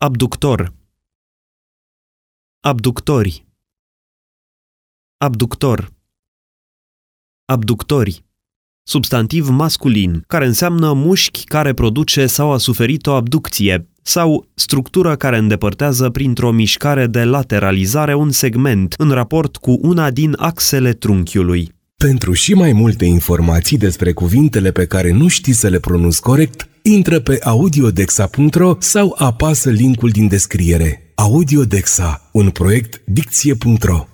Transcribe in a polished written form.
Abductor. Abductori. Abductor. Abductori. Substantiv masculin, care înseamnă mușchi care produce sau a suferit o abducție, sau structură care îndepărtează printr-o mișcare de lateralizare un segment în raport cu una din axele trunchiului. Pentru și mai multe informații despre cuvintele pe care nu știi să le pronunți corect, intră pe audiodexa.ro sau apasă linkul din descriere. Audiodexa, un proiect Dicție.ro.